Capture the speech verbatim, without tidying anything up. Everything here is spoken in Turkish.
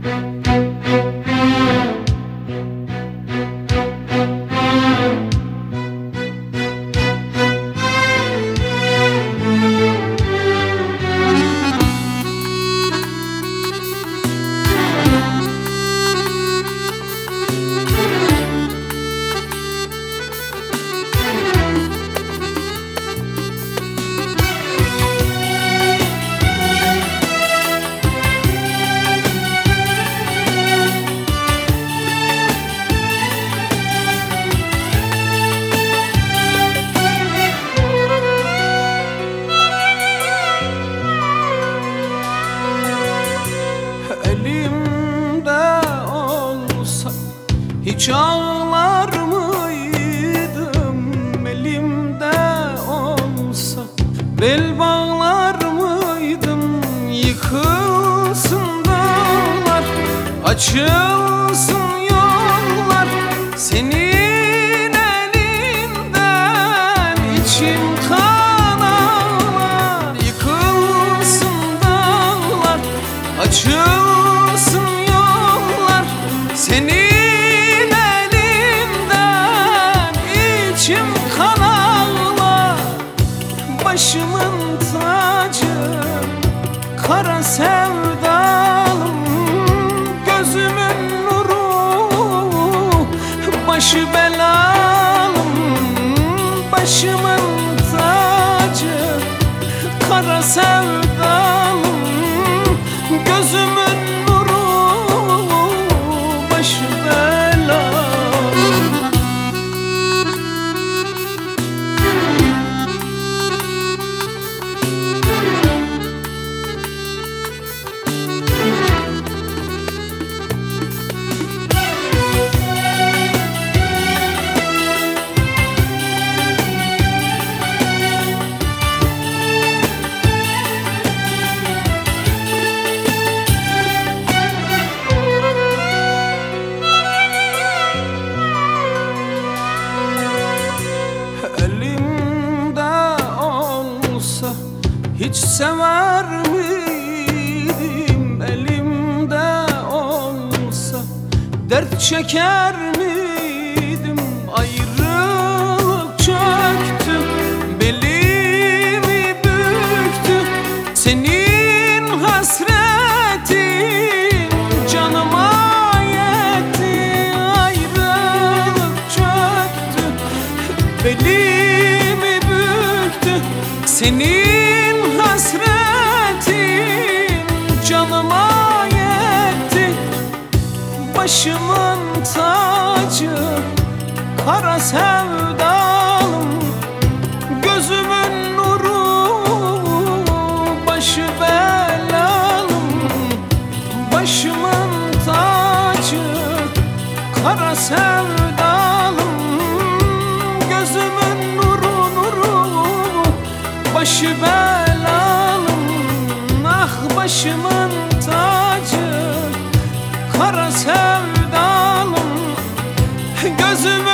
Hiç ağlar mıydım? Elimde olsa bel bağlar mıydım? Yıkılsın dağlar, açılsın yollar, senin elinden içim kan ağlar. Yıkılsın dağlar, açılsın yollar, senin İçim kan ağlar. Başımın tacı, kara sevdalım, gözümün nuru, başı belalım. Başımın tacı, kara sevdalım, gözümün nuru, başı belalım. Hiç sever miydim? Elimde olsa dert çeker miydim? Ayrılık çöktü, belimi büktü, senin hasretin canıma yetti. Ayrılık çöktü, belimi büktü, senin hasretin canıma yetti. Başımın tacı, kara sevdalım, gözümün nuru, başı belalım. Başımın tacı, kara sevdalım, gözümün nuru, nuru, başı belalım. Ah başımın tacı, kara sevdalım, gözümün